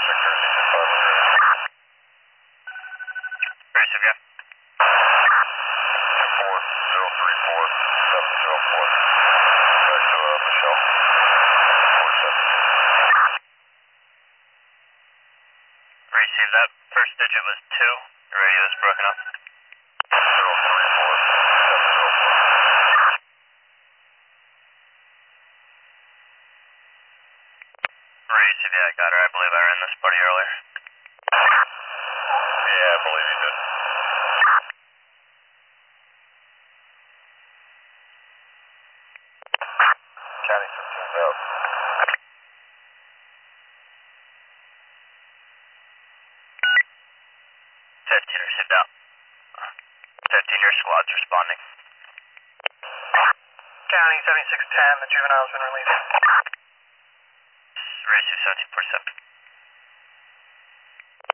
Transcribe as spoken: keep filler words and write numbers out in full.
Receive, yeah. four zero three four seven zero four. Back to uh, Michelle. four seven. Receive that. First digit was two. The radio is broken up. zero three four seven zero four. Receive, yeah, I got her. I believe I ran this buddy earlier. Yeah, I believe you did. County fifteen's out. fifteen received out. fifteen, your squad's responding. County seventy-six ten, the juvenile's been released. Receive seventeen four seven.